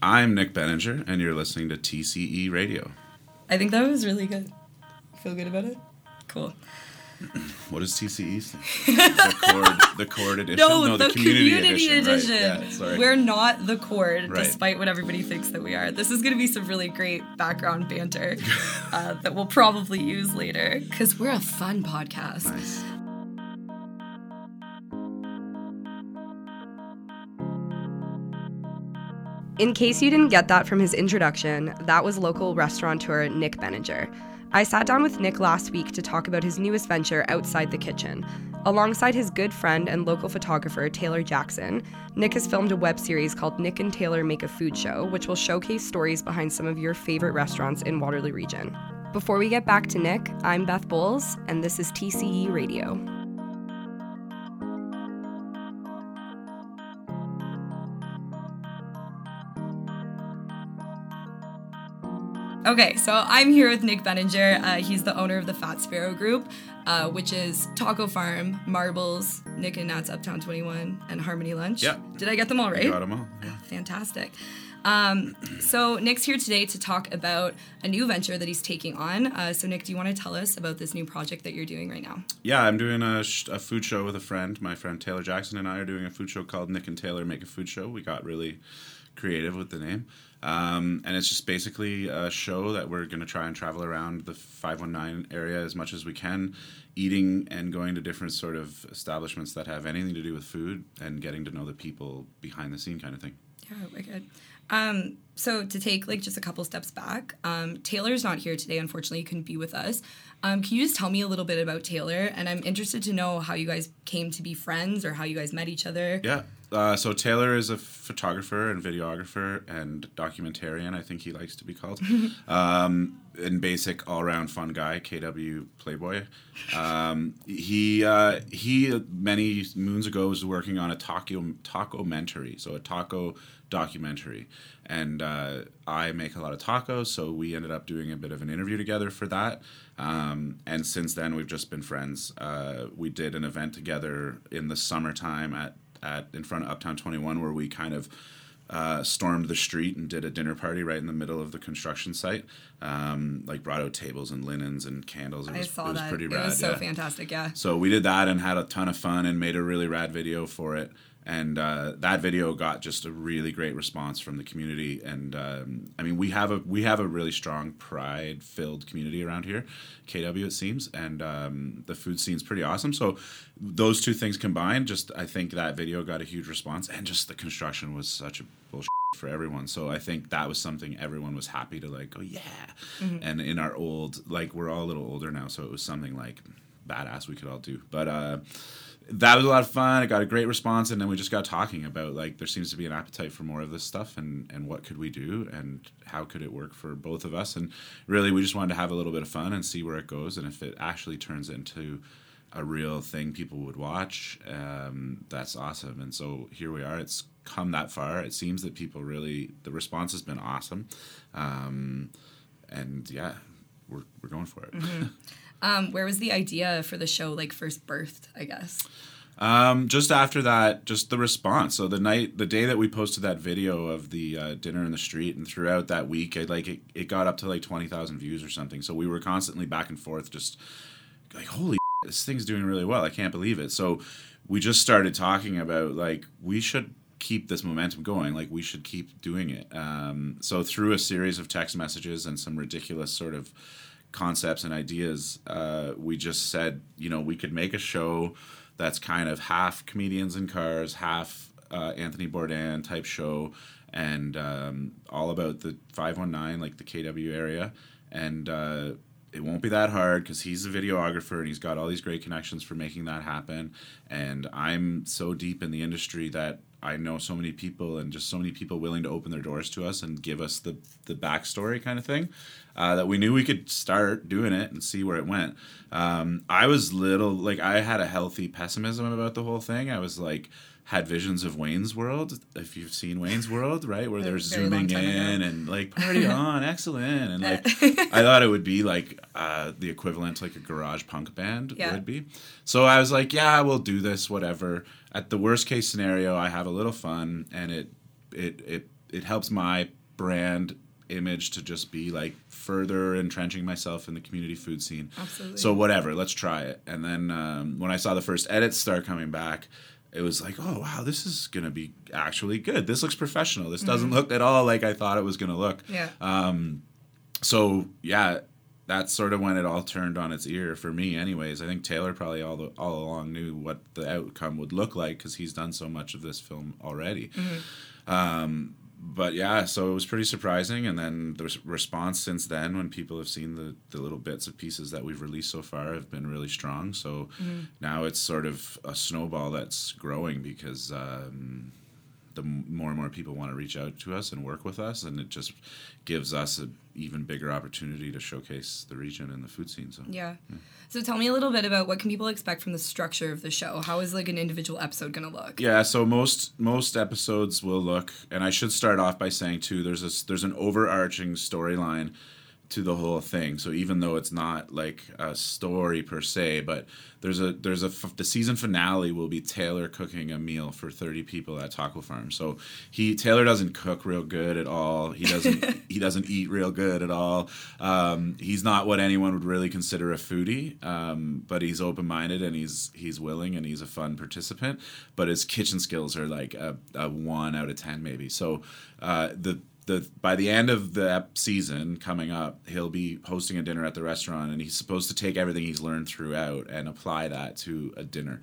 I'm Nick Benninger, and you're listening to TCE Radio. I think that was really good. Feel good about it? Cool. What is TCE? The chord edition? No, the community edition. Right. Yeah, sorry. We're not the chord, right. Despite what everybody thinks that we are. This is going to be some really great background banter that we'll probably use later, because we're a fun podcast. Nice. In case you didn't get that from his introduction, that was local restaurateur Nick Benninger. I sat down with Nick last week to talk about his newest venture outside the kitchen. Alongside his good friend and local photographer Taylor Jackson, Nick has filmed a web series called Nick and Taylor Make a Food Show, which will showcase stories behind some of your favorite restaurants in Waterloo Region. Before we get back to Nick, I'm Beth Bowles, and this is TCE Radio. Okay, so I'm here with Nick Benninger. He's the owner of the Fat Sparrow Group, which is Taco Farm, Marbles, Nick and Nat's Uptown 21, and Harmony Lunch. Yeah. Did I get them all right? You got them all. Yeah. Fantastic. So Nick's here today to talk about a new venture that he's taking on. So Nick, do you want to tell us about this new project that you're doing right now? Yeah, I'm doing a food show with a friend. My friend Taylor Jackson and I are doing a food show called Nick and Taylor Make a Food Show. We got really creative with the name. And it's just basically a show that we're going to try and travel around the 519 area as much as we can, eating and going to different sort of establishments that have anything to do with food and getting to know the people behind the scene kind of thing. Yeah, wicked. So to take just a couple steps back, Taylor's not here today. Unfortunately, he couldn't be with us. Can you just tell me a little bit about Taylor? And I'm interested to know how you guys came to be friends or how you guys met each other. Yeah. So Taylor is a photographer and videographer and documentarian, I think he likes to be called. In basic, all-around fun guy, KW Playboy. He many moons ago was working on a taco-mentary, so a taco documentary. And I make a lot of tacos, so we ended up doing a bit of an interview together for that. And since then, we've just been friends. We did an event together in the summertime in front of Uptown 21 where we kind of stormed the street and did a dinner party right in the middle of the construction site. Brought out tables and linens and candles. It was pretty rad. It was so fantastic, yeah. So we did that and had a ton of fun and made a really rad video for it. And that video got just a really great response from the community. And we have a really strong pride-filled community around here, KW it seems, and the food scene's pretty awesome. So those two things combined, I think that video got a huge response, and just the construction was such a bullshit for everyone. So I think that was something everyone was happy to go, yeah. Mm-hmm. And in our we're all a little older now, so it was something badass we could all do. But that was a lot of fun. It got a great response, and then we just got talking about there seems to be an appetite for more of this stuff, and what could we do, and how could it work for both of us. And really, we just wanted to have a little bit of fun and see where it goes, and if it actually turns into a real thing people would watch, that's awesome. And so here we are. It's come that far. It seems that people really, the response has been awesome, and yeah, we're going for it. Mm-hmm. Where was the idea for the show first birthed, I guess? Just after that, just the response. So the day that we posted that video of the dinner in the street, and throughout that week, it got up to 20,000 views or something. So we were constantly back and forth, just holy, this thing's doing really well. I can't believe it. So we just started talking about we should keep this momentum going. We should keep doing it. So through a series of text messages and some ridiculous sort of concepts and ideas, we just said, we could make a show that's kind of half comedians in cars, half Anthony Bourdain type show, and all about the 519, the KW area. And it won't be that hard because he's a videographer and he's got all these great connections for making that happen. And I'm so deep in the industry that I know so many people, and just so many people willing to open their doors to us and give us the backstory kind of thing, that we knew we could start doing it and see where it went. I was I had a healthy pessimism about the whole thing. I was had visions of Wayne's World, if you've seen Wayne's World, right? Where they're zooming in and party on, excellent. And I thought it would be the equivalent to a garage punk band would be. So I was yeah, we'll do this, whatever. At the worst case scenario, I have a little fun and it it helps my brand image to just be like further entrenching myself in the community food scene. Absolutely. So whatever, let's try it. And then when I saw the first edits start coming back, it was like, oh wow, this is gonna be actually good. This looks professional. This doesn't look at all like I thought it was gonna look. Yeah. So yeah, that's sort of when it all turned on its ear for me. Anyways, I think Taylor probably all along knew what the outcome would look like because he's done so much of this film already. But yeah, so it was pretty surprising, and then the response since then, when people have seen the little bits of pieces that we've released so far, have been really strong. So now it's sort of a snowball that's growing because the more and more people want to reach out to us and work with us, and it just gives us an even bigger opportunity to showcase the region and the food scene. So yeah. So tell me a little bit about what can people expect from the structure of the show. How is like an individual episode going to look? Yeah, so most episodes will look, and I should start off by saying too, there's an overarching storyline to the whole thing. So even though it's not like a story per se, but the season finale will be Taylor cooking a meal for 30 people at Taco Farm. So Taylor doesn't cook real good at all. He doesn't eat real good at all. He's not what anyone would really consider a foodie, but he's open-minded and he's willing and he's a fun participant. But his kitchen skills are like a 1 out of 10 maybe. So by the end of the season coming up, he'll be hosting a dinner at the restaurant, and he's supposed to take everything he's learned throughout and apply that to a dinner.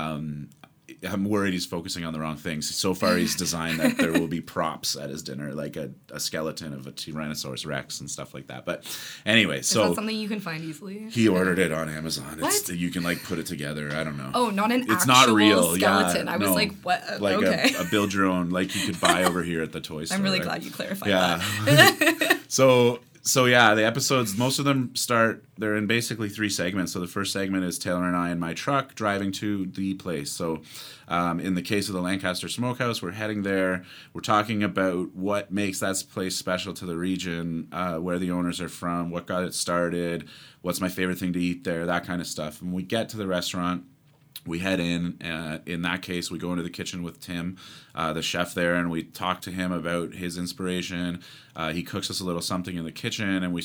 I'm worried he's focusing on the wrong things. So far, he's designed that there will be props at his dinner, like a skeleton of a Tyrannosaurus Rex and stuff like that. But anyway, Is that something you can find easily? He ordered it on Amazon. What? You can like put it together. I don't know. Oh, not an it's actual not real. skeleton. Yeah, I was like, what? Like okay. a build your own, like you could buy over here at the toy store. I'm really right? glad you clarified Yeah. that. So yeah, the episodes, most of them they're in basically 3 segments. So the first segment is Taylor and I in my truck driving to the place. So in the case of the Lancaster Smokehouse, we're heading there. We're talking about what makes that place special to the region, where the owners are from, what got it started, what's my favorite thing to eat there, that kind of stuff. And when we get to the restaurant, we head in. In that case, we go into the kitchen with Tim, the chef there, and we talk to him about his inspiration. He cooks us a little something in the kitchen, and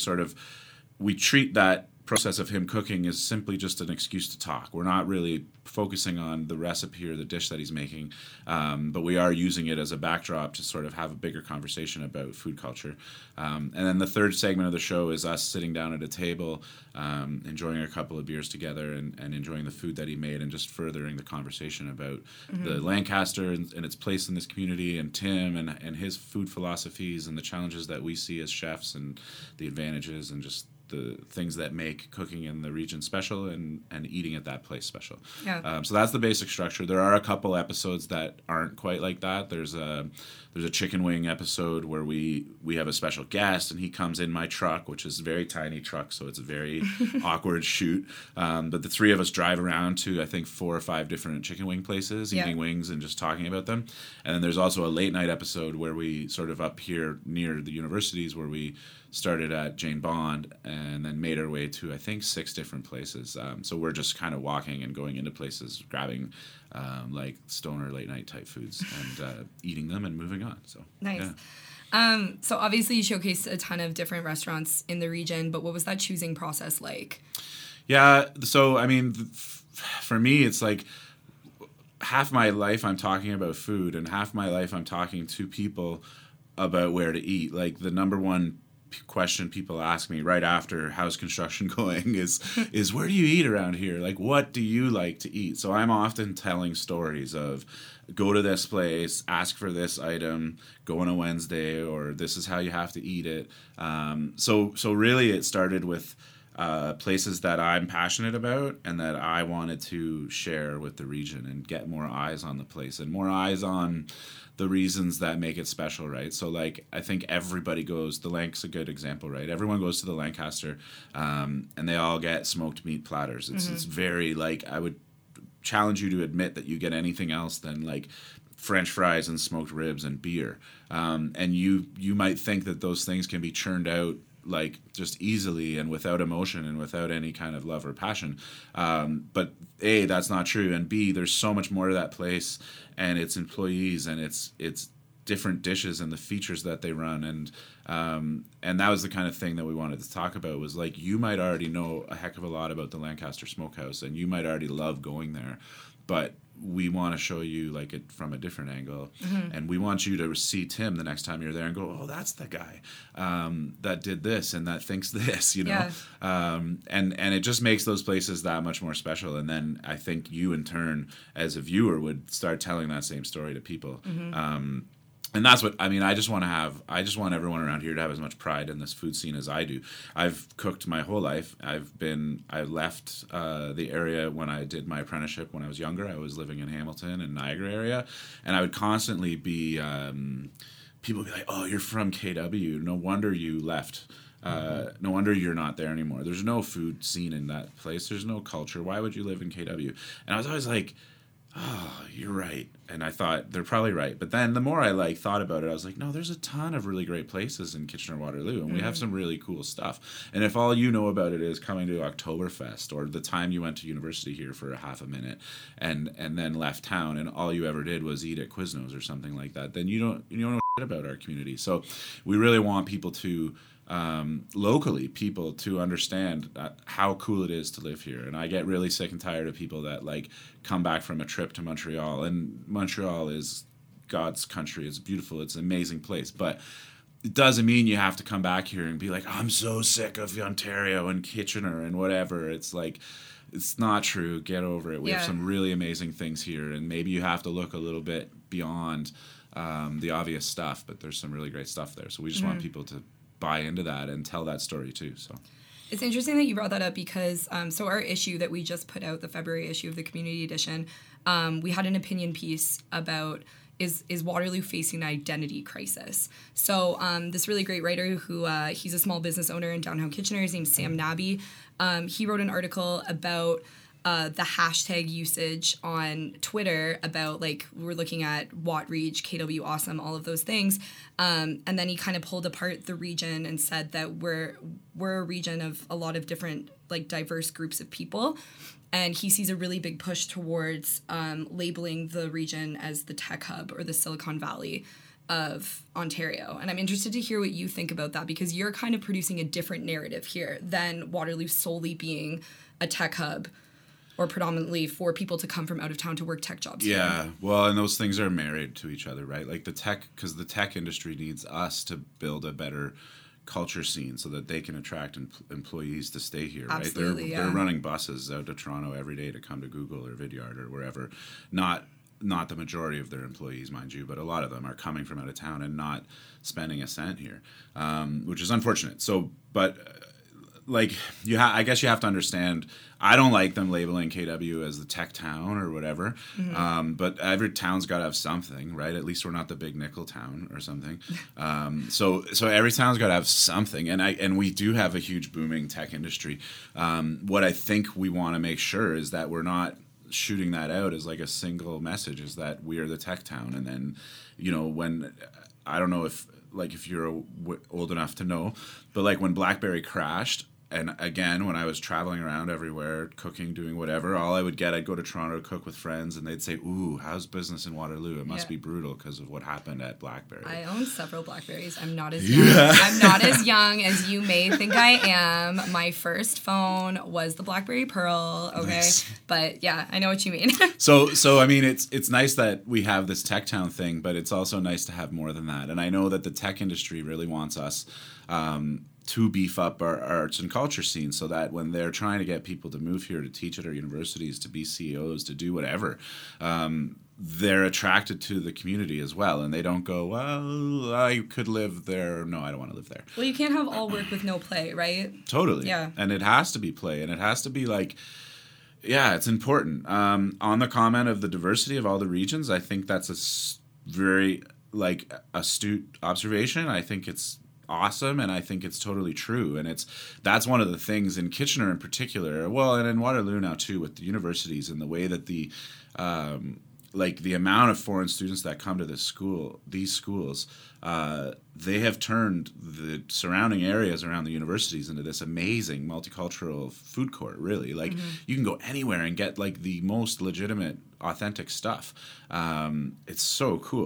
we treat that process of him cooking as simply just an excuse to talk. We're not really focusing on the recipe or the dish that he's making, but we are using it as a backdrop to sort of have a bigger conversation about food culture. And then the third segment of the show is us sitting down at a table, enjoying a couple of beers together and enjoying the food that he made and just furthering the conversation about the Lancaster and its place in this community, and Tim and his food philosophies and the challenges that we see as chefs and the advantages and just the things that make cooking in the region special and eating at that place special. Yeah. So that's the basic structure. There are a couple episodes that aren't quite like that. There's a chicken wing episode where we have a special guest, and he comes in my truck, which is a very tiny truck, so it's a very awkward shoot. But the 3 of us drive around to, I think, 4 or 5 different chicken wing places, eating wings and just talking about them. And then there's also a late night episode where we sort of up here near the universities, where we started at Jane Bond and then made our way to, I think, 6 different places. So we're just kind of walking and going into places, grabbing like stoner late night type foods and eating them and moving on. So Nice. Yeah. So obviously you showcased a ton of different restaurants in the region, but what was that choosing process like? Yeah, so I mean, for me, it's like half my life I'm talking about food, and half my life I'm talking to people about where to eat. Like the number one question people ask me right after how's construction going is where do you eat around here? Like, what do you like to eat? So I'm often telling stories of go to this place, ask for this item, go on a Wednesday, or this is how you have to eat it. So really it started with places that I'm passionate about and that I wanted to share with the region and get more eyes on the place and more eyes on the reasons that make it special, right? So, like, I think everybody goes, the Lank's a good example, right? Everyone goes to the Lancaster and they all get smoked meat platters. It's very, like, I would challenge you to admit that you get anything else than, like, French fries and smoked ribs and beer. And you might think that those things can be churned out like just easily and without emotion and without any kind of love or passion. But A, that's not true. And B, there's so much more to that place and its employees and its different dishes and the features that they run, and that was the kind of thing that we wanted to talk about. Was like, you might already know a heck of a lot about the Lancaster Smokehouse, and you might already love going there, but we want to show you like it from a different angle, and we want you to see Tim the next time you're there and go, oh, that's the guy that did this and that thinks this, you know. And it just makes those places that much more special. And then I think you in turn as a viewer would start telling that same story to people. And that's what I mean. I just want everyone around here to have as much pride in this food scene as I do. I've cooked my whole life. I left the area when I did my apprenticeship when I was younger. I was living in Hamilton and Niagara area, and I would constantly be people would be like, "Oh, you're from KW. No wonder you left. No wonder you're not there anymore. There's no food scene in that place. There's no culture. Why would you live in KW?" And I was always like, oh, you're right. And I thought they're probably right. But then the more I thought about it, I was like, no, there's a ton of really great places in Kitchener-Waterloo, and we have some really cool stuff. And if all you know about it is coming to Oktoberfest or the time you went to university here for a half a minute and then left town and all you ever did was eat at Quiznos or something like that, then you don't know shit about our community. So we really want people to locally people to understand how cool it is to live here. And I get really sick and tired of people that come back from a trip to Montreal, and Montreal is God's country. It's beautiful. It's an amazing place, but it doesn't mean you have to come back here and be like, I'm so sick of Ontario and Kitchener and whatever. It's like, it's not true. Get over it. We have some really amazing things here, and maybe you have to look a little bit beyond the obvious stuff, but there's some really great stuff there. So we just want people to buy into that and tell that story too. So it's interesting that you brought that up because so our issue that we just put out, the February issue of the Community Edition, we had an opinion piece about is Waterloo facing an identity crisis. So this really great writer who he's a small business owner in downtown Kitchener, his name's Sam Nabby. He wrote an article about the hashtag usage on Twitter about we're looking at WattReach, KW Awesome, all of those things. And then he kind of pulled apart the region and said that we're a region of a lot of different diverse groups of people. And he sees a really big push towards labeling the region as the tech hub or the Silicon Valley of Ontario. And I'm interested to hear what you think about that, because you're kind of producing a different narrative here than Waterloo solely being a tech hub or predominantly for people to come from out of town to work tech jobs. Yeah, well, and those things are married to each other, right? Because the tech industry needs us to build a better culture scene so that they can attract employees to stay here, right? Absolutely, they're running buses out to Toronto every day to come to Google or Vidyard or wherever. Not the majority of their employees, mind you, but a lot of them are coming from out of town and not spending a cent here, which is unfortunate. So, but I guess you have to understand, I don't like them labeling KW as the tech town or whatever, but every town's got to have something, right? At least we're not the big nickel town or something. So every town's got to have something, and we do have a huge booming tech industry. What I think we want to make sure is that we're not shooting that out as a single message, is that we are the tech town, and then when I don't know if you're old enough to know, but when BlackBerry crashed. And again, when I was traveling around everywhere, cooking, doing whatever, I'd go to Toronto to cook with friends, and they'd say, ooh, how's business in Waterloo? It must be brutal because of what happened at BlackBerry. I own several BlackBerries. I'm not as young. I'm not as young as you may think I am. My first phone was the BlackBerry Pearl, okay? Nice. But yeah, I know what you mean. So I mean, it's nice that we have this tech town thing, but it's also nice to have more than that. And I know that the tech industry really wants us to beef up our arts and culture scene so that when they're trying to get people to move here to teach at our universities, to be CEOs, to do whatever, they're attracted to the community as well. And they don't go, well, I could live there. No, I don't want to live there. Well, you can't have all work with no play, right? Totally. Yeah. And it has to be play. And it has to be yeah, it's important. On the comment of the diversity of all the regions, I think that's a very astute observation. I think it's awesome, and I think it's totally true, and that's one of the things in Kitchener in particular, well, and in Waterloo now too, with the universities and the way that the amount of foreign students that come to these schools, they have turned the surrounding areas around the universities into this amazing multicultural food court, really. You can go anywhere and get the most legitimate, authentic stuff. It's so cool.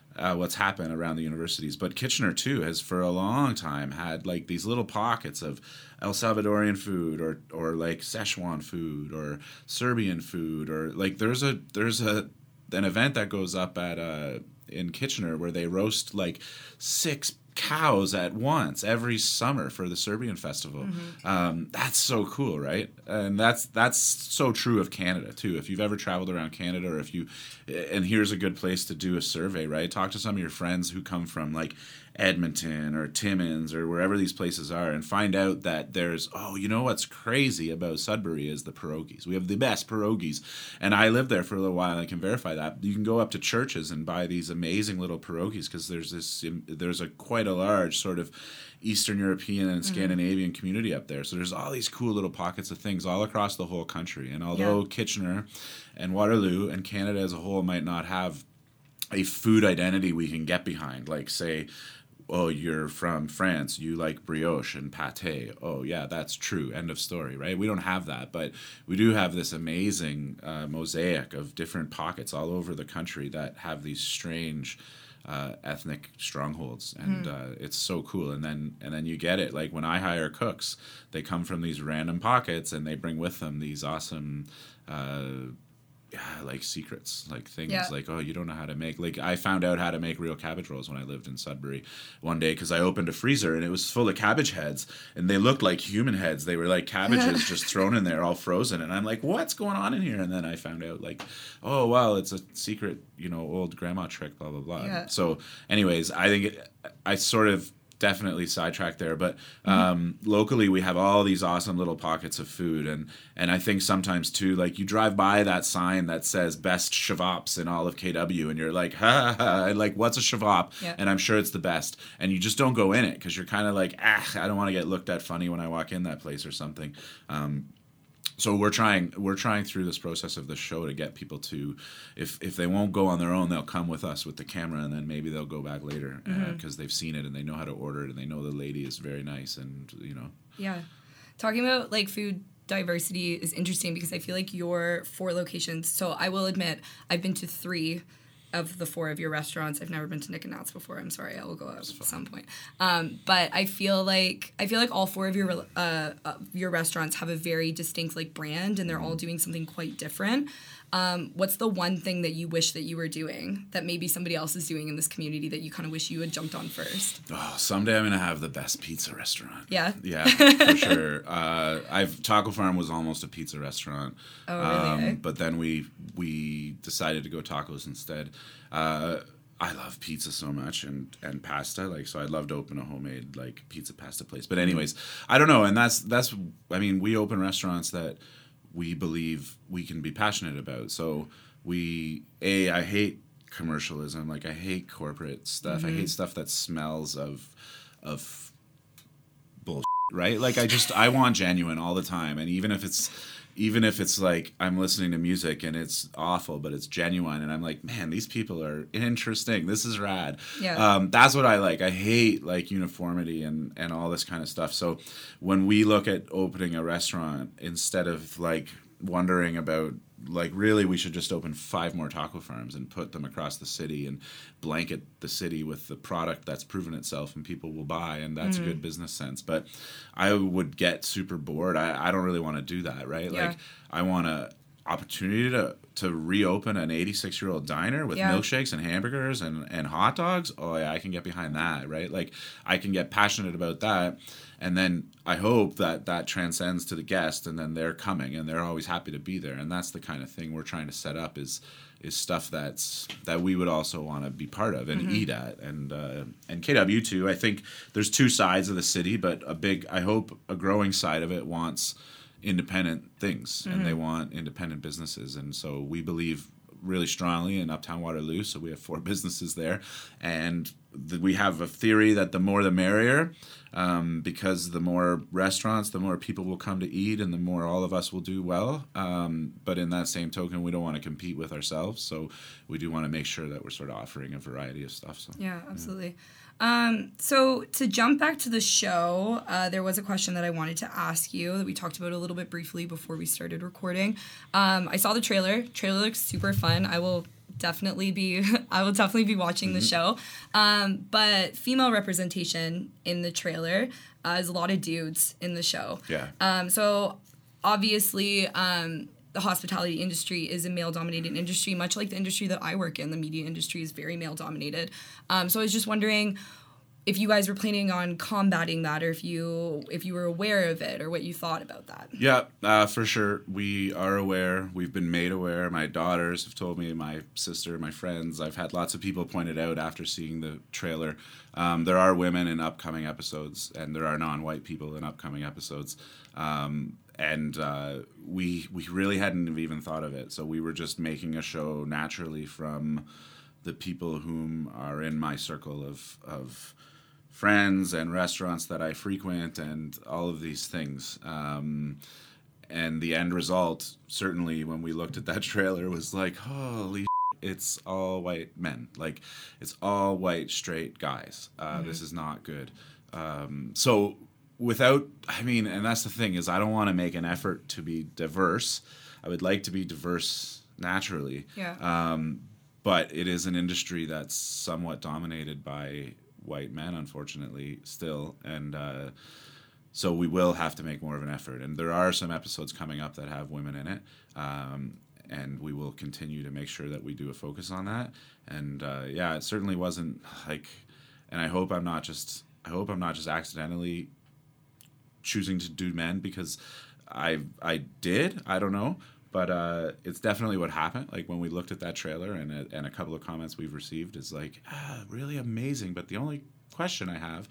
what's happened around the universities. But Kitchener too has for a long time had like these little pockets of El Salvadorian food or like Szechuan food or Serbian food, or like there's an event that goes up at in Kitchener where they roast like 6 cows at once every summer for the Serbian festival. That's so cool, right? And that's so true of Canada too. If you've ever traveled around Canada, or and here's a good place to do a survey, right? Talk to some of your friends who come from like Edmonton or Timmins or wherever these places are, and find out that there's, you know what's crazy about Sudbury is the pierogies. We have the best pierogies, and I lived there for a little while and I can verify that. You can go up to churches and buy these amazing little pierogies because there's quite a large sort of Eastern European and Scandinavian community up there. So there's all these cool little pockets of things all across the whole country. And although Kitchener and Waterloo and Canada as a whole might not have a food identity we can get behind, like say, oh, you're from France, you like brioche and pâté. Oh, yeah, that's true. End of story, right? We don't have that, but we do have this amazing mosaic of different pockets all over the country that have these strange ethnic strongholds, and it's so cool. And then you get it. Like when I hire cooks, they come from these random pockets, and they bring with them these awesome like secrets, like things like, oh, you don't know how to make, like I found out how to make real cabbage rolls when I lived in Sudbury one day because I opened a freezer and it was full of cabbage heads, and they looked like human heads. They were like cabbages just thrown in there all frozen, and I'm like, what's going on in here? And then I found out like, oh wow, it's a secret, old grandma trick, blah blah blah. So anyways, I think I sort of definitely sidetracked there, but locally we have all these awesome little pockets of food, and I think sometimes too, like you drive by that sign that says best shavops in all of KW, and you're like, ha ha, ha, like what's a shavop? And I'm sure it's the best, and you just don't go in it because you're kind of like, I don't want to get looked at funny when I walk in that place or something. So we're trying through this process of the show to get people to, if they won't go on their own, they'll come with us with the camera, and then maybe they'll go back later because they've seen it and they know how to order it and they know the lady is very nice, and Yeah, talking about like food diversity is interesting because I feel like your 4 locations. So I will admit I've been to 3 of the 4 of your restaurants. I've never been to Nick and Nat's before. I'm sorry, I will go out at some point. But I feel like all 4 of your restaurants have a very distinct like brand, and they're all doing something quite different. What's the one thing that you wish that you were doing that maybe somebody else is doing in this community that you kind of wish you had jumped on first? Oh, someday I'm gonna have the best pizza restaurant. Yeah, for sure. Taco Farm was almost a pizza restaurant. Oh, really? But then we decided to go tacos instead. I love pizza so much and pasta, like, so I'd love to open a homemade like pizza pasta place. But anyways, I don't know, and that's I mean, we open restaurants that we believe we can be passionate about. So I hate commercialism, like I hate corporate stuff. I hate stuff that smells of bullshit, right? Like I want genuine all the time, and even if it's like I'm listening to music and it's awful, but it's genuine, and I'm like, man, these people are interesting. This is rad. Yeah. That's what I like. I hate like uniformity and all this kind of stuff. So when we look at opening a restaurant, instead of like wondering about like really we should just open 5 more taco farms and put them across the city and blanket the city with the product that's proven itself and people will buy, and that's good business sense. But I would get super bored. I don't really want to do that, right? Yeah. Like I want a opportunity to reopen an 86-year-old diner with milkshakes and hamburgers and hot dogs. Oh yeah, I can get behind that, right? Like I can get passionate about that. And then I hope that transcends to the guest, and then they're coming and they're always happy to be there. And that's the kind of thing we're trying to set up is stuff that we would also want to be part of and eat at. And KW too. I think there's 2 sides of the city, but I hope a growing side of it wants independent things, and they want independent businesses. And so we believe really strongly in Uptown Waterloo. So we have 4 businesses there, and we have a theory that the more the merrier, because the more restaurants, the more people will come to eat, and the more all of us will do well. But in that same token, we don't want to compete with ourselves. So we do want to make sure that we're sort of offering a variety of stuff. So yeah, absolutely. So to jump back to the show, there was a question that I wanted to ask you that we talked about a little bit briefly before we started recording. I saw the trailer. Trailer looks super fun. I will definitely be watching the show. But female representation in the trailer is a lot of dudes in the show. Yeah. So obviously, the hospitality industry is a male-dominated industry, much like the industry that I work in. The media industry is very male-dominated. So I was just wondering if you guys were planning on combating that, or if you were aware of it, or what you thought about that. Yeah, for sure. We are aware. We've been made aware. My daughters have told me, my sister, my friends. I've had lots of people point it out after seeing the trailer. There are women in upcoming episodes, and there are non-white people in upcoming episodes. And we really hadn't even thought of it. So we were just making a show naturally from the people whom are in my circle of friends and restaurants that I frequent and all of these things. And the end result, certainly when we looked at that trailer, was like, holy it's all white men. Like, it's all white straight guys. This is not good. So without, and that's the thing, is I don't want to make an effort to be diverse. I would like to be diverse naturally. Yeah. But it is an industry that's somewhat dominated by white men, unfortunately, still. And so we will have to make more of an effort. And there are some episodes coming up that have women in it. And we will continue to make sure that we do a focus on that. And it certainly wasn't like, and I hope I'm not just accidentally choosing to do men, because I did, I don't know. But it's definitely what happened. Like, when we looked at that trailer, and a couple of comments we've received is like, really amazing. But the only question I have,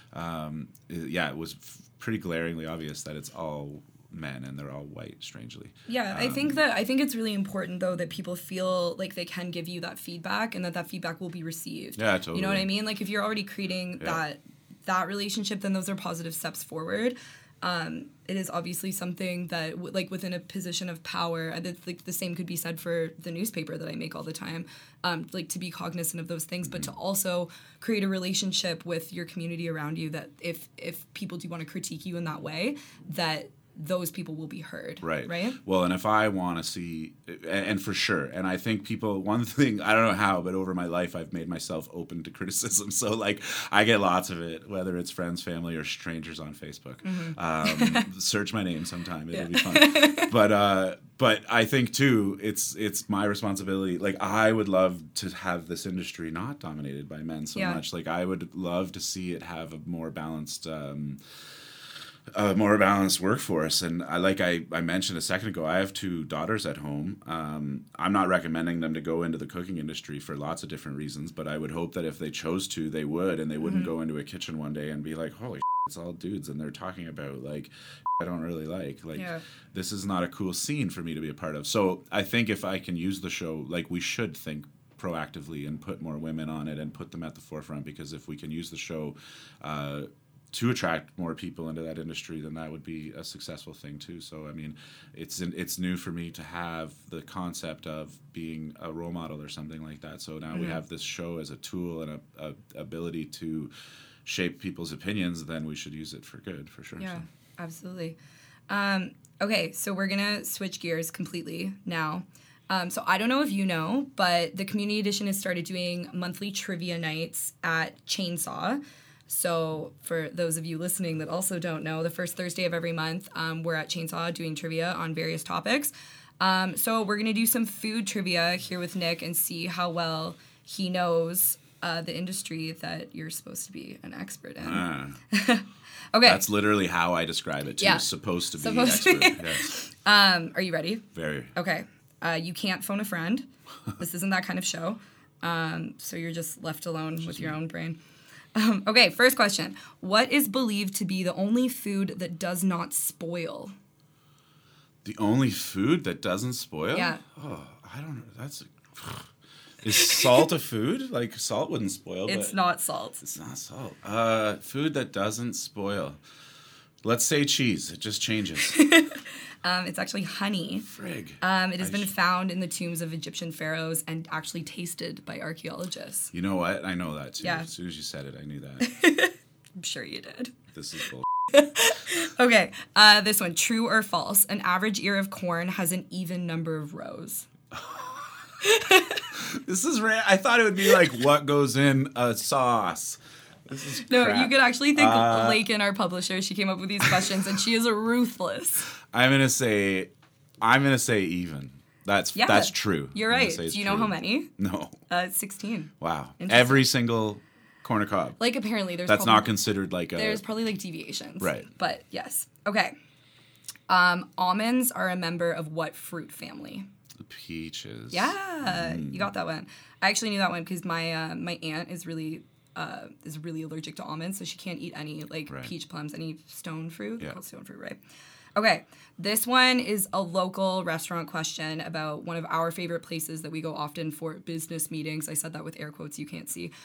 it was pretty glaringly obvious that it's all men and they're all white, strangely. Yeah, I think it's really important, though, that people feel like they can give you that feedback, and that feedback will be received. Yeah, totally. You know what I mean? Like, if you're already creating that relationship, then those are positive steps forward. It is obviously something that, within a position of power, the same could be said for the newspaper that I make all the time, to be cognizant of those things, but to also create a relationship with your community around you, that if people do want to critique you in that way, that those people will be heard. Right? Well, and if I want to see, and for sure, and I think people, one thing, I don't know how, but over my life, I've made myself open to criticism. So, I get lots of it, whether it's friends, family, or strangers on Facebook. Search my name sometime. It'll be fun. But I think, too, it's my responsibility. Like, I would love to have this industry not dominated by men so much. Like, I would love to see it have a more balanced workforce. And I mentioned a second ago, I have 2 daughters at home. I'm not recommending them to go into the cooking industry for lots of different reasons, but I would hope that if they chose to, they would, and they wouldn't go into a kitchen one day and be like, holy it's all dudes and they're talking about I don't really like. This is not a cool scene for me to be a part of. So I think if I can use the show, we should think proactively and put more women on it and put them at the forefront, because if we can use the show to attract more people into that industry, then that would be a successful thing too. So it's new for me to have the concept of being a role model or something like that. So now we have this show as a tool and a ability to shape people's opinions. Then we should use it for good, for sure. Yeah, absolutely. Okay, so we're gonna switch gears completely now. So I don't know if you know, but the Community Edition has started doing monthly trivia nights at Chainsaw. So for those of you listening that also don't know, the first Thursday of every month, we're at Chainsaw doing trivia on various topics. So we're going to do some food trivia here with Nick and see how well he knows the industry that you're supposed to be an expert in. Okay. That's literally how I describe it, too. Yeah. Supposed to be expert. Yes. Are you ready? Very. Okay. You can't phone a friend. This isn't that kind of show. So you're just left alone with your own brain. Okay, first question. What is believed to be the only food that does not spoil? The only food that doesn't spoil? Yeah. Oh, I don't know. Is salt a food? Salt wouldn't spoil. It's not salt. It's not salt. Food that doesn't spoil. Let's say cheese. It just changes. It's actually honey. Frig. It has been found in the tombs of Egyptian pharaohs and actually tasted by archaeologists. You know what? I know that, too. Yeah. As soon as you said it, I knew that. I'm sure you did. This is bull. Okay, this one. True or false? An average ear of corn has an even number of rows. This is I thought it would be like what goes in a sauce. This is No, crap. you could actually thank Lakin, our publisher. She came up with these questions, and she is ruthless. I'm gonna say even. That's true. You're I'm gonna right. say it's Do you know true. how many? No. 16. Wow. Interesting. Every single corn on the cob. Like, apparently, there's That's probably, not considered like a. there's probably like deviations. Right. But yes. Okay. Almonds are a member of what fruit family? Peaches. Yeah, you got that one. I actually knew that one because my my aunt is really allergic to almonds, so she can't eat any like peach plums, any stone fruit. They're called stone fruit, right? Okay, this one is a local restaurant question about one of our favorite places that we go often for business meetings. I said that with air quotes you can't see.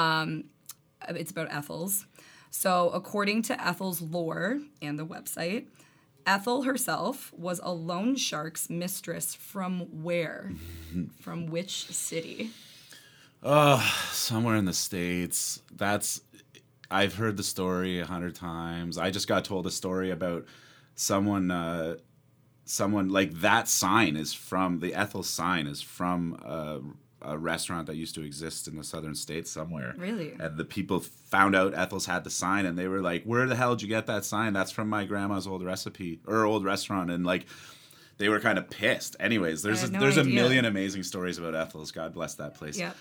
It's about Ethel's. So according to Ethel's lore and the website, Ethel herself was a loan shark's mistress from where? From which city? Somewhere in the States. I've heard the story 100 times. I just got told a story about someone like that sign is from the Ethel sign is from a restaurant that used to exist in the southern states somewhere. Really? And the people found out Ethel's had the sign, and they were like, "Where the hell did you get that sign? That's from my grandma's old recipe or old restaurant." And like, they were kind of pissed. Anyways, there's a million amazing stories about Ethel's. God bless that place. Yeah.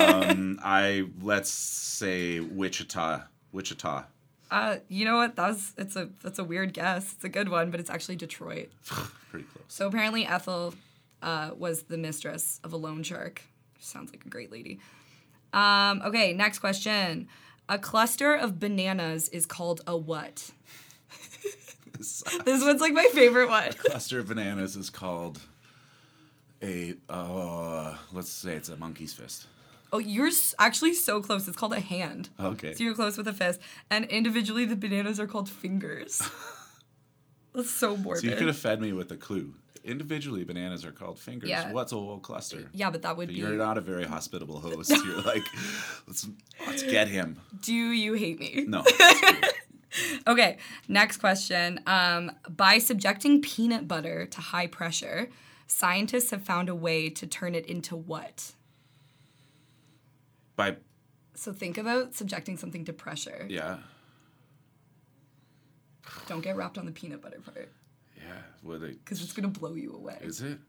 Let's say Wichita. You know what? That's a weird guess. It's a good one, but it's actually Detroit. Pretty close. So apparently Ethel was the mistress of a loan shark. Sounds like a great lady. Okay, next question. A cluster of bananas is called a what? This one's like my favorite one. Cluster of bananas is called a let's say it's a monkey's fist. Oh, you're actually so close. It's called a hand. Okay. So you're close with a fist. And individually, the bananas are called fingers. That's so morbid. So you could have fed me with a clue. Individually, bananas are called fingers. Yeah. What's a whole cluster? Yeah, but that would be... You're not a very hospitable host. You're like, let's get him. Do you hate me? No. Okay, next question. By subjecting peanut butter to high pressure, scientists have found a way to turn it into what? So think about subjecting something to pressure. Yeah. Don't get wrapped on the peanut butter part. Yeah. Because it's going to blow you away. Is it?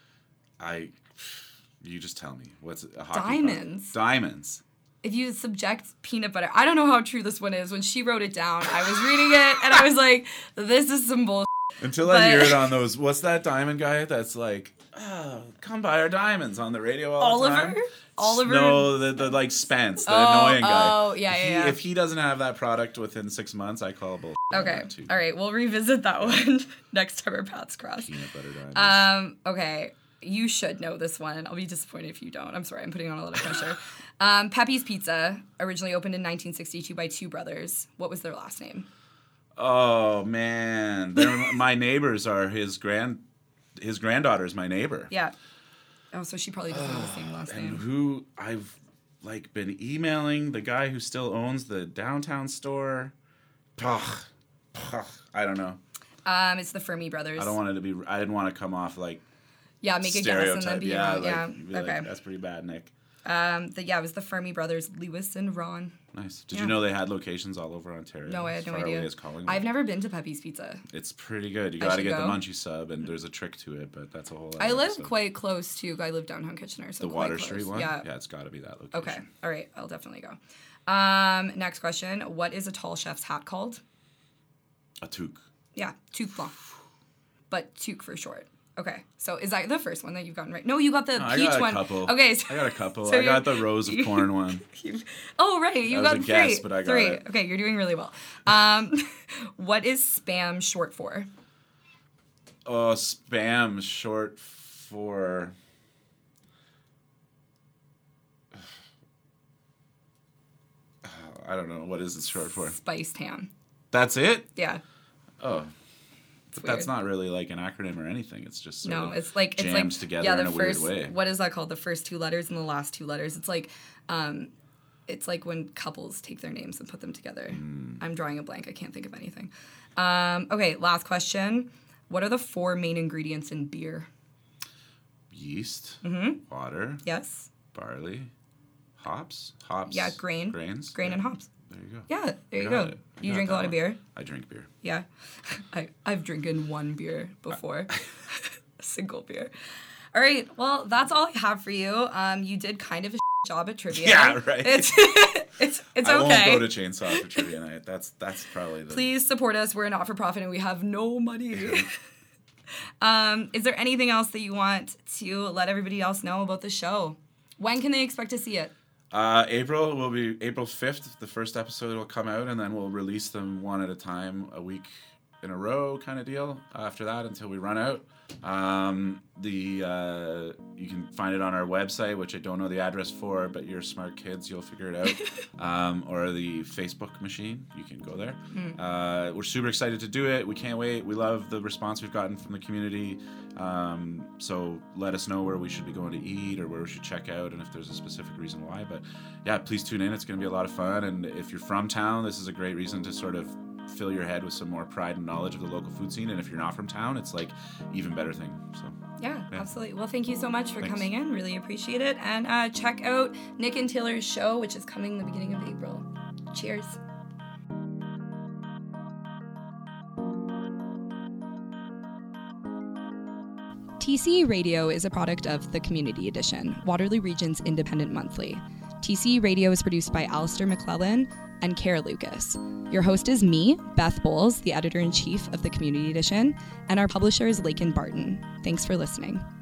You just tell me. What's a hockey Diamonds. puck? Diamonds. If you subject peanut butter, I don't know how true this one is. When she wrote it down, I was reading it and I was like, this is some bullshit. Until I hear it on those, what's that diamond guy that's like, come buy our diamonds on the radio all the time? Oliver? No, the like Spence, the annoying guy. Oh, yeah. If he doesn't have that product within 6 months, I call bullshit. Okay. All right. We'll revisit that one next time our paths cross. Peanut butter diamonds. Okay. You should know this one. I'll be disappointed if you don't. I'm sorry. I'm putting on a lot of pressure. Pepe's Pizza originally opened in 1962 by two brothers. What was their last name? Oh, man. My neighbors are his granddaughter's my neighbor. Yeah. Oh, so she probably doesn't have the same last name. And who I've like been emailing the guy who still owns the downtown store. I don't know. It's the Fermi brothers. I didn't want to come off like make a guess and then be wrong. Yeah. Okay. That's pretty bad, Nick. It was the Fermi brothers, Lewis and Ron. Nice. Did you know they had locations all over Ontario? No, I had no far idea. away as Collingwood? I've never been to Pepe's Pizza. It's pretty good. You got to get go? the Munchie sub, and there's a trick to it, but that's a whole other I live episode. quite close to. I live downtown Kitchener, so The quite Water close. Street one? Yeah. Yeah, it's got to be that location. Okay. All right. I'll definitely go. Next question. What is a tall chef's hat called? A toque. Yeah, toque blanc. But toque for short. Okay. So is that the first one that you've gotten right? No, you got the peach I got one. a couple. Okay. I got a couple. So I got the rose of corn one. Oh, right. You That got was a three. guess, but I got three. it. Okay, you're doing really well. What is spam short for? Spam short for... I don't know. What is it short for? Spiced ham. That's it? Yeah. Oh. But that's weird. not really like an acronym or anything. It's just sort of It's like jams together in a first, weird way. What is that called? The first two letters and the last two letters. It's like when couples take their names and put them together. I'm drawing a blank. I can't think of anything. Okay, last question. What are the 4 main ingredients in beer? yeast, Mm-hmm. water, Yes. barley, hops. Yeah, grain. Grains. Grain and hops. There you go. Yeah, there you Got go. it. You Got drink a that lot of one. beer? I drink beer. Yeah. I've drinking one beer before. A single beer. All right. Well, that's all I have for you. You did kind of a job at trivia. Yeah, right. It's okay. I won't go to Chainsaw for trivia night. That's probably the... Please support us. We're a not-for-profit and we have no money. Is there anything else that you want to let everybody else know about the show? When can they expect to see it? April will be April 5th. The first episode will come out, and then we'll release them one at a time, a week in a row kind of deal after that until we run out. You can find it on our website, which I don't know the address for, but you're smart kids, you'll figure it out. Or the Facebook machine, you can go there. We're super excited to do it. We can't wait. We love the response we've gotten from the community. So let us know where we should be going to eat or where we should check out and if there's a specific reason why. But yeah, please tune in. It's going to be a lot of fun. And if you're from town, this is a great reason to sort of fill your head with some more pride and knowledge of the local food scene. And if you're not from town, it's like even better thing. So Yeah, absolutely. Well, thank you so much for Thanks. coming in. Really appreciate it. And check out Nick and Taylor's show, which is coming the beginning of April. Cheers. TCE Radio is a product of The Community Edition, Waterloo Region's independent monthly. TCE Radio is produced by Alistair McClellan and Kara Lucas. Your host is me, Beth Bowles, the editor-in-chief of The Community Edition, and our publisher is Lakin Barton. Thanks for listening.